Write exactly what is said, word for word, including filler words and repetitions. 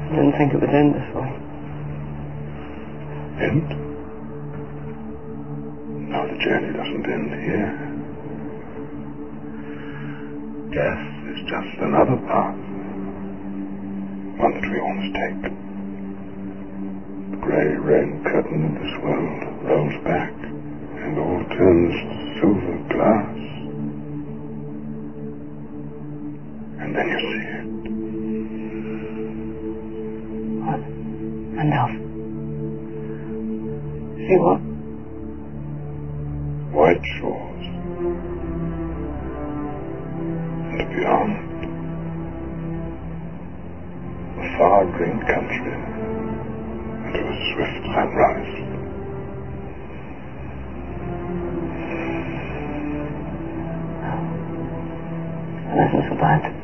I didn't think it would end this way. End? No, the journey doesn't end here. Death is just another path. One that we all must take. The grey rain curtain of this world rolls back, and all turns silver glass. And then you see it. What? Enough. See what? White shores. And beyond, a far green country, and a swift sunrise. It isn't so bad.